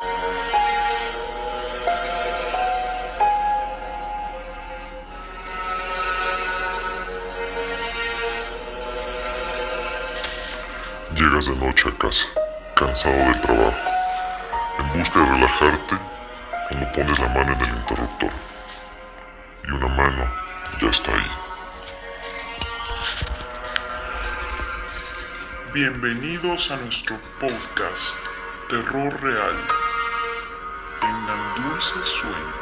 Llegas de noche a casa, cansado del trabajo. En busca de relajarte, cuando pones la mano en el interruptor. Y una mano ya está ahí. Bienvenidos a nuestro podcast Terror Real en Tan Dulce Sueño.